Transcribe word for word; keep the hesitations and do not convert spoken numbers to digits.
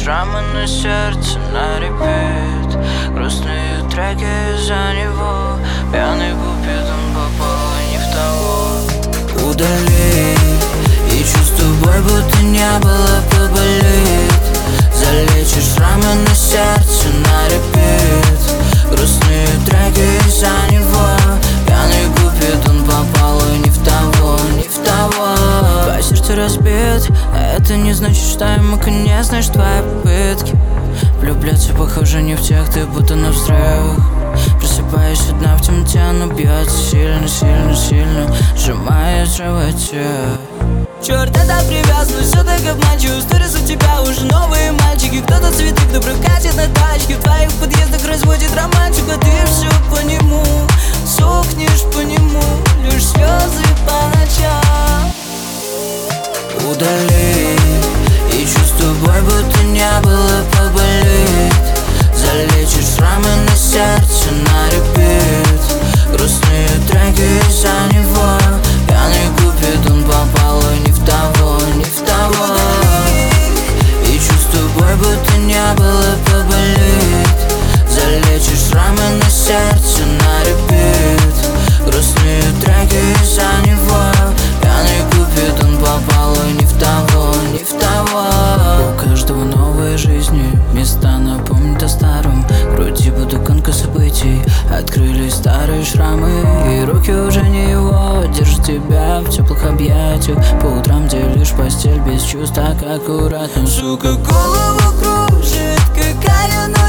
шрамы на сердце на репит. Грустные треки за него. Пьяный купит, он попал не в того. Удали, и чувство боль будто не было, поболит. Залечишь шрамы на сердце на репит. Грустные треки за него. Пьяный купит, он попал не в того, не в того. Твое сердце разбит, а это не значит, что ему конец. Знаешь, твои попытки влюбляться похоже не в тех, ты будто на взрывах. Просыпаюсь одна в темноте, но бьется сильно, сильно, сильно, сжимая в животе. Черт, эта привязанность, все так обманчиво. Сторис у тебя уже новые мальчики. Кто-то цветы, кто прокатит на тачке. В твоих подъездах разводит романтику, а ты все по нему сохнешь по нему, лишь слезы по ночам. Удали, и чувство боль будто не было, поболит. Залечишь шрамы на сердце на репит. Грустные треки за него. Пьяный купит, он попал не в того, не в того. И чувство боль будто не было, поболит. Залечишь шрамы на сердце на репит. Грустные треки за него. Пьяный купит, он попал не в того, не в того. У каждого новой жизни места напомнят о старом. В груди будто конка событий. Открылись старые шрамы, и руки уже не его. Держит тебя в теплых объятиях. По утрам делишь постель без чувств, так аккуратно. Сука, голову кружит, какая она